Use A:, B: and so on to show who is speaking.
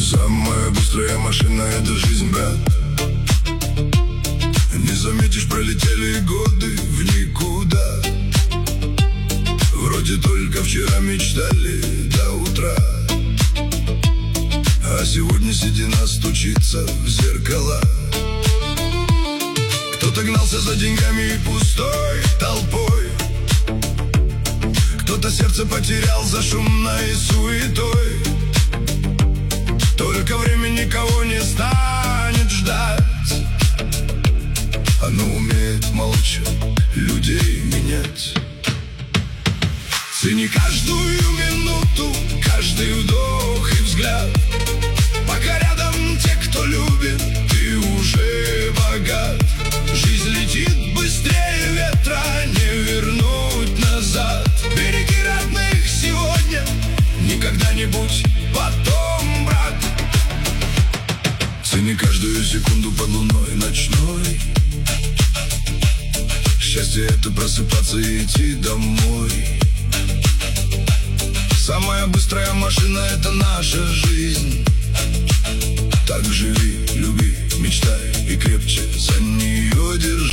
A: Самая быстрая машина — это жизнь, брат. Не заметишь, пролетели годы в никуда. Вроде только вчера мечтали до утра, а сегодня седина стучится в зеркала. Кто-то гнался за деньгами и пустой толпой, кто-то сердце потерял за шумной суетой. Только время никого не станет ждать, оно умеет молча людей менять. Цени каждую минуту, каждый вдох и взгляд. Пока рядом те, кто любит, ты уже богат. Жизнь летит быстрее ветра, не вернуть назад. Береги родных сегодня, не когда-нибудь потом, брат. Цени каждую секунду под луной ночной. Счастье — это просыпаться и идти домой. Самая быстрая машина — это наша жизнь.